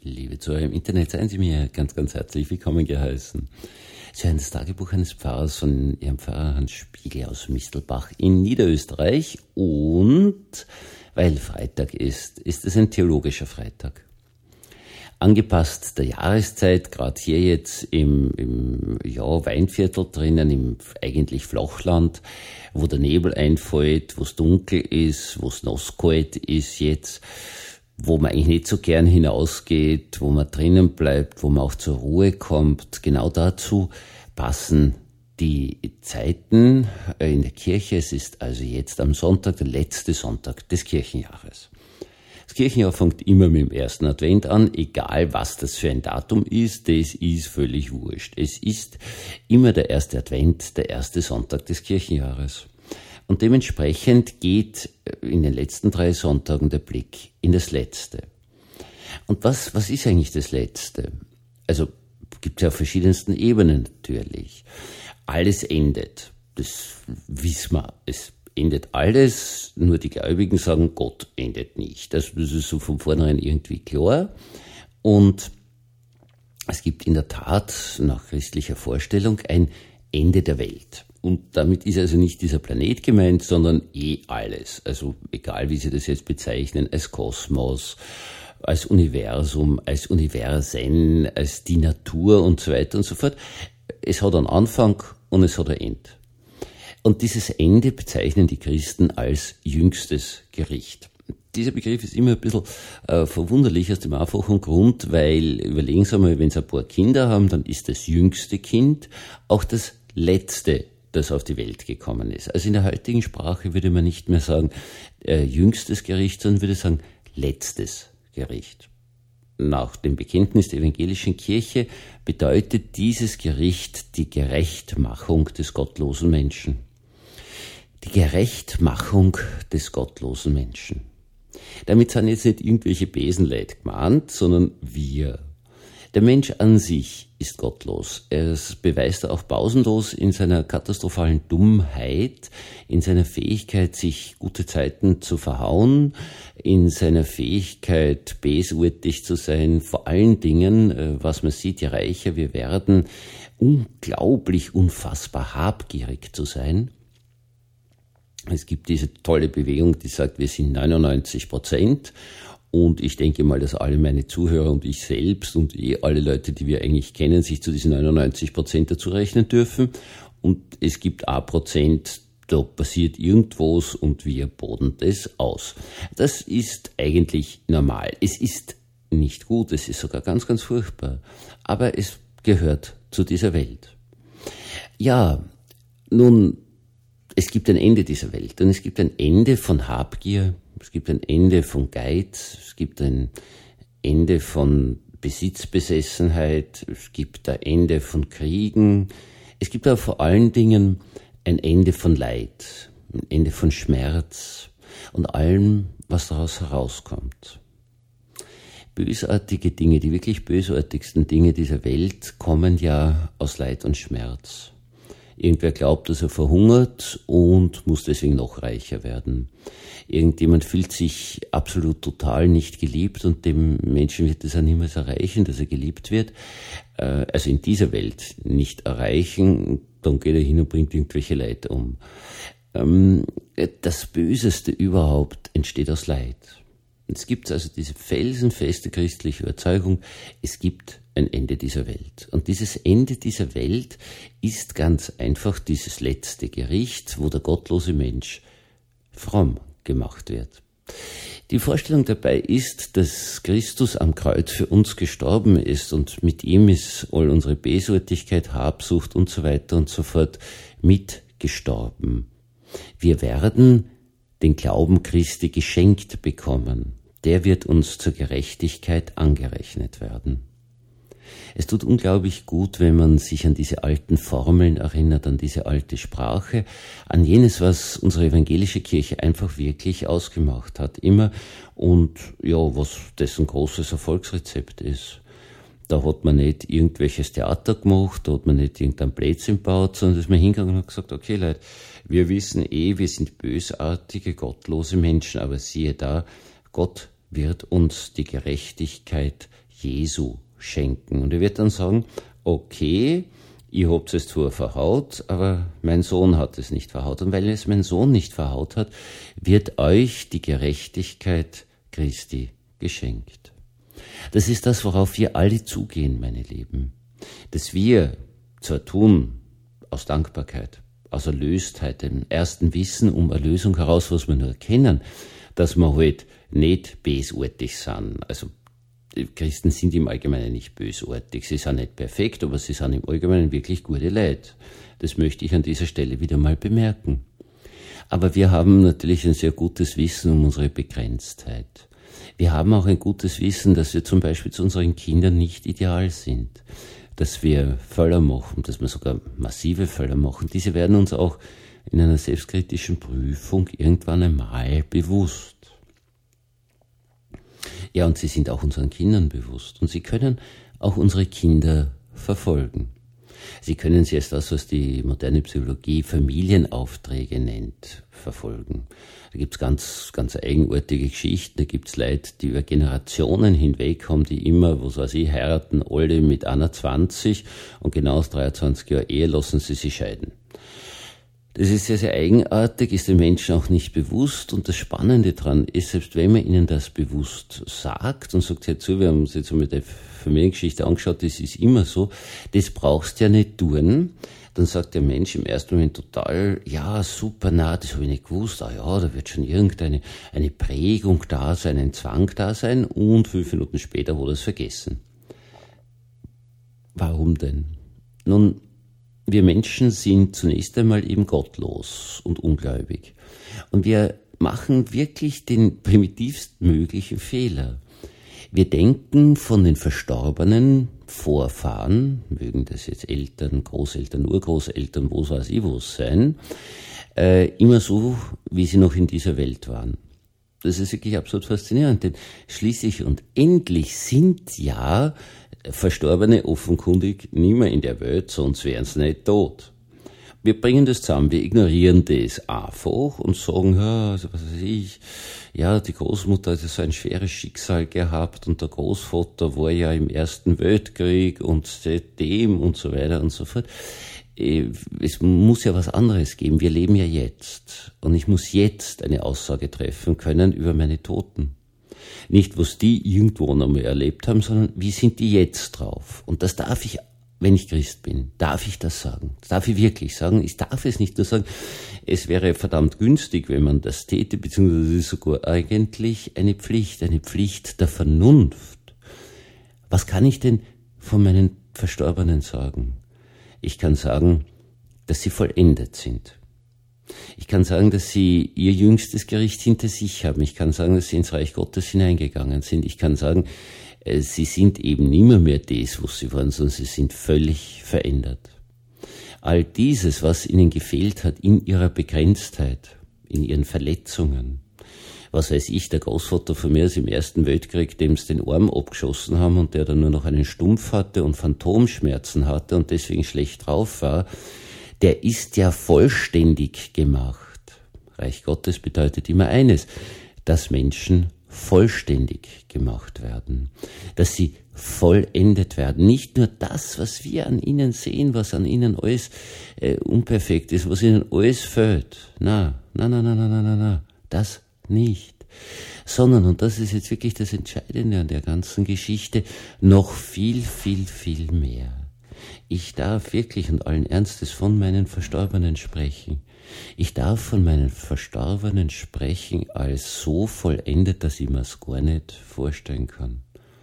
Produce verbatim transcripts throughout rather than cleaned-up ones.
Liebe Zuhörer im Internet, seien Sie mir ganz, ganz herzlich willkommen geheißen. Sie hören das Tagebuch eines Pfarrers von Ihrem Pfarrer Hans Spiegel aus Mistelbach in Niederösterreich. Und weil Freitag ist, ist es ein theologischer Freitag. Angepasst der Jahreszeit, gerade hier jetzt im, im ja, Weinviertel drinnen, im eigentlich Flachland, wo der Nebel einfällt, wo es dunkel ist, wo es nasskalt ist jetzt, wo man eigentlich nicht so gern hinausgeht, wo man drinnen bleibt, wo man auch zur Ruhe kommt. Genau dazu passen die Zeiten in der Kirche. Es ist also jetzt am Sonntag, der letzte Sonntag des Kirchenjahres. Das Kirchenjahr fängt immer mit dem ersten Advent an, egal was das für ein Datum ist, das ist völlig wurscht. Es ist immer der erste Advent, der erste Sonntag des Kirchenjahres. Und dementsprechend geht in den letzten drei Sonntagen der Blick in das Letzte. Und was, was ist eigentlich das Letzte? Also gibt es ja auf verschiedensten Ebenen natürlich. Alles endet, das wissen wir. Es endet alles, nur die Gläubigen sagen, Gott endet nicht. Das, das ist so von vornherein irgendwie klar. Und es gibt in der Tat nach christlicher Vorstellung ein Ende der Welt. Und damit ist also nicht dieser Planet gemeint, sondern eh alles. Also egal, wie Sie das jetzt bezeichnen, als Kosmos, als Universum, als Universen, als die Natur und so weiter und so fort. Es hat einen Anfang und es hat ein Ende. Und dieses Ende bezeichnen die Christen als jüngstes Gericht. Dieser Begriff ist immer ein bisschen äh, verwunderlich aus dem einfachen Grund, weil, überlegen Sie mal, wenn Sie ein paar Kinder haben, dann ist das jüngste Kind auch das letzte, das auf die Welt gekommen ist. Also in der heutigen Sprache würde man nicht mehr sagen äh, jüngstes Gericht, sondern würde sagen letztes Gericht. Nach dem Bekenntnis der evangelischen Kirche bedeutet dieses Gericht die Gerechtmachung des gottlosen Menschen. Die Gerechtmachung des gottlosen Menschen. Damit sind jetzt nicht irgendwelche Besenleute gemeint, sondern wir. Der Mensch an sich ist gottlos. Er beweist er auch pausenlos in seiner katastrophalen Dummheit, in seiner Fähigkeit, sich gute Zeiten zu verhauen, in seiner Fähigkeit, besurtig zu sein, vor allen Dingen, was man sieht, je reicher wir werden, unglaublich, unfassbar habgierig zu sein. Es gibt diese tolle Bewegung, die sagt, wir sind neunundneunzig Prozent. Und ich denke mal, dass alle meine Zuhörer und ich selbst und eh alle Leute, die wir eigentlich kennen, sich zu diesen neunundneunzig Prozent dazu rechnen dürfen. Und es gibt ein Prozent, da passiert irgendwas und wir boden das aus. Das ist eigentlich normal. Es ist nicht gut, es ist sogar ganz, ganz furchtbar. Aber es gehört zu dieser Welt. Ja, nun, es gibt ein Ende dieser Welt und es gibt ein Ende von Habgier. Es gibt ein Ende von Geiz, es gibt ein Ende von Besitzbesessenheit, es gibt ein Ende von Kriegen, es gibt aber vor allen Dingen ein Ende von Leid, ein Ende von Schmerz und allem, was daraus herauskommt. Bösartige Dinge, die wirklich bösartigsten Dinge dieser Welt kommen ja aus Leid und Schmerz. Irgendwer glaubt, dass er verhungert und muss deswegen noch reicher werden. Irgendjemand fühlt sich absolut total nicht geliebt und dem Menschen wird es auch niemals erreichen, dass er geliebt wird. Also in dieser Welt nicht erreichen, dann geht er hin und bringt irgendwelche Leute um. Das Böseste überhaupt entsteht aus Leid. Es gibt also diese felsenfeste christliche Überzeugung, es gibt ein Ende dieser Welt. Und dieses Ende dieser Welt ist ganz einfach dieses letzte Gericht, wo der gottlose Mensch fromm gemacht wird. Die Vorstellung dabei ist, dass Christus am Kreuz für uns gestorben ist und mit ihm ist all unsere Besortigkeit, Habsucht und so weiter und so fort mitgestorben. Wir werden den Glauben Christi geschenkt bekommen. Der wird uns zur Gerechtigkeit angerechnet werden. Es tut unglaublich gut, wenn man sich an diese alten Formeln erinnert, an diese alte Sprache, an jenes, was unsere evangelische Kirche einfach wirklich ausgemacht hat, immer, und ja, was dessen großes Erfolgsrezept ist. Da hat man nicht irgendwelches Theater gemacht, da hat man nicht irgendein Blödsinn gebaut, sondern ist man hingegangen und hat gesagt, okay Leute, wir wissen eh, wir sind bösartige, gottlose Menschen, aber siehe da, Gott wird uns die Gerechtigkeit Jesu schenken. Und er wird dann sagen, okay, ihr habt es zwar verhaut, aber mein Sohn hat es nicht verhaut. Und weil es mein Sohn nicht verhaut hat, wird euch die Gerechtigkeit Christi geschenkt. Das ist das, worauf wir alle zugehen, meine Lieben. Dass wir zwar tun, aus Dankbarkeit, aus Erlöstheit, dem ersten Wissen um Erlösung heraus, was wir nur erkennen, dass wir halt nicht bösartig sind. Also Christen sind im Allgemeinen nicht bösartig. Sie sind nicht perfekt, aber sie sind im Allgemeinen wirklich gute Leute. Das möchte ich an dieser Stelle wieder mal bemerken. Aber wir haben natürlich ein sehr gutes Wissen um unsere Begrenztheit. Wir haben auch ein gutes Wissen, dass wir zum Beispiel zu unseren Kindern nicht ideal sind. Dass wir Fehler machen, dass wir sogar massive Fehler machen. Diese werden uns auch in einer selbstkritischen Prüfung irgendwann einmal bewusst. Ja, und sie sind auch unseren Kindern bewusst. Und sie können auch unsere Kinder verfolgen. Sie können sie als das, was die moderne Psychologie Familienaufträge nennt, verfolgen. Da gibt's ganz, ganz eigenartige Geschichten. Da gibt's Leute, die über Generationen hinweg haben, die immer, was weiß ich, heiraten alle mit einundzwanzig und genau aus dreiundzwanzig Jahren Ehe lassen sie sich scheiden. Das ist sehr, sehr eigenartig, ist den Menschen auch nicht bewusst. Und das Spannende daran ist, selbst wenn man ihnen das bewusst sagt und sagt, hör zu, wir haben uns jetzt mit der Familiengeschichte angeschaut, das ist immer so, das brauchst du ja nicht tun. Dann sagt der Mensch im ersten Moment total, ja, super, na, das habe ich nicht gewusst, ah ja, da wird schon irgendeine eine Prägung da sein, ein Zwang da sein, und fünf Minuten später hat er es vergessen. Warum denn? Nun, wir Menschen sind zunächst einmal eben gottlos und ungläubig. Und wir machen wirklich den primitivstmöglichen Fehler. Wir denken von den verstorbenen Vorfahren, mögen das jetzt Eltern, Großeltern, Urgroßeltern, wo weiß ich was sein, äh, immer so, wie sie noch in dieser Welt waren. Das ist wirklich absolut faszinierend, denn schließlich und endlich sind ja Verstorbene offenkundig nicht mehr in der Welt, sonst wären sie nicht tot. Wir bringen das zusammen, wir ignorieren das einfach und sagen, ja, also was weiß ich, ja, die Großmutter hat so ein schweres Schicksal gehabt und der Großvater war ja im Ersten Weltkrieg und seitdem und so weiter und so fort. Es muss ja was anderes geben. Wir leben ja jetzt und ich muss jetzt eine Aussage treffen können über meine Toten. Nicht, was die irgendwo noch mal erlebt haben, sondern wie sind die jetzt drauf? Und das darf ich, wenn ich Christ bin, darf ich das sagen. Das darf ich wirklich sagen. Ich darf es nicht nur sagen. Es wäre verdammt günstig, wenn man das täte, beziehungsweise es ist sogar eigentlich eine Pflicht, eine Pflicht der Vernunft. Was kann ich denn von meinen Verstorbenen sagen? Ich kann sagen, dass sie vollendet sind. Ich kann sagen, dass sie ihr jüngstes Gericht hinter sich haben. Ich kann sagen, dass sie ins Reich Gottes hineingegangen sind. Ich kann sagen, sie sind eben nimmer mehr das, was sie waren, sondern sie sind völlig verändert. All dieses, was ihnen gefehlt hat in ihrer Begrenztheit, in ihren Verletzungen. Was weiß ich, der Großvater von mir ist im Ersten Weltkrieg, dem sie den Arm abgeschossen haben und der dann nur noch einen Stumpf hatte und Phantomschmerzen hatte und deswegen schlecht drauf war, der ist ja vollständig gemacht. Reich Gottes bedeutet immer eines, dass Menschen vollständig gemacht werden, dass sie vollendet werden. Nicht nur das, was wir an ihnen sehen, was an ihnen alles äh, unperfekt ist, was ihnen alles fehlt. Na, na, na, na, na, na, na, na, das nicht. Sondern, und das ist jetzt wirklich das Entscheidende an der ganzen Geschichte, noch viel, viel, viel mehr. Ich darf wirklich und allen Ernstes von meinen Verstorbenen sprechen. Ich darf von meinen Verstorbenen sprechen als so vollendet, dass ich mir es gar nicht vorstellen kann.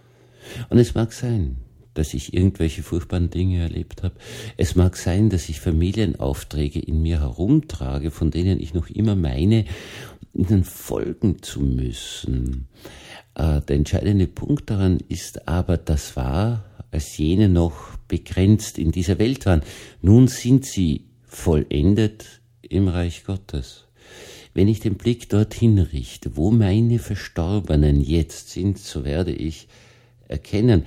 Und es mag sein, dass ich irgendwelche furchtbaren Dinge erlebt habe. Es mag sein, dass ich Familienaufträge in mir herumtrage, von denen ich noch immer meine, ihnen folgen zu müssen. Äh, der entscheidende Punkt daran ist aber, das war, als jene noch begrenzt in dieser Welt waren. Nun sind sie vollendet im Reich Gottes. Wenn ich den Blick dorthin richte, wo meine Verstorbenen jetzt sind, so werde ich erkennen,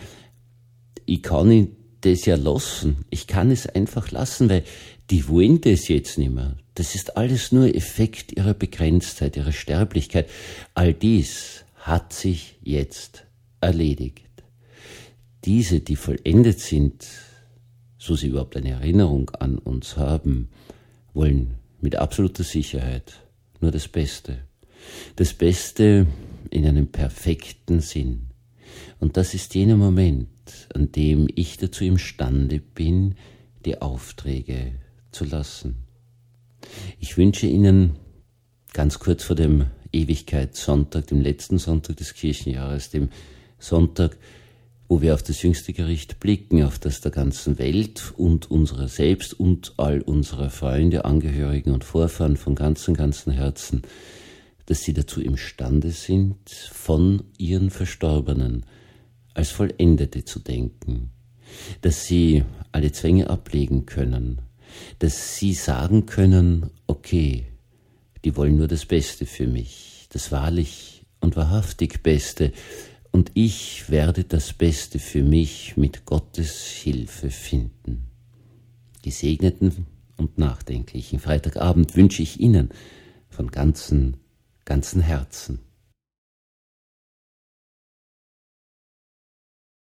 ich kann das ja lassen. Ich kann es einfach lassen, weil die wollen das jetzt nicht mehr. Das ist alles nur Effekt ihrer Begrenztheit, ihrer Sterblichkeit. All dies hat sich jetzt erledigt. diese, die vollendet sind, so sie überhaupt eine Erinnerung an uns haben, wollen mit absoluter Sicherheit nur das Beste. Das Beste in einem perfekten Sinn. Und das ist jener Moment, an dem ich dazu imstande bin, die Aufträge zu lassen. Ich wünsche Ihnen ganz kurz vor dem Ewigkeitssonntag, dem letzten Sonntag des Kirchenjahres, dem Sonntag, wo wir auf das jüngste Gericht blicken, auf das der ganzen Welt und unserer selbst und all unserer Freunde, Angehörigen und Vorfahren von ganzem, ganzem Herzen, dass sie dazu imstande sind, von ihren Verstorbenen als Vollendete zu denken, dass sie alle Zwänge ablegen können, dass sie sagen können, okay, die wollen nur das Beste für mich, das wahrlich und wahrhaftig Beste, und ich werde das Beste für mich mit Gottes Hilfe finden. Gesegneten und nachdenklichen Freitagabend wünsche ich Ihnen von ganzem, ganzem Herzen.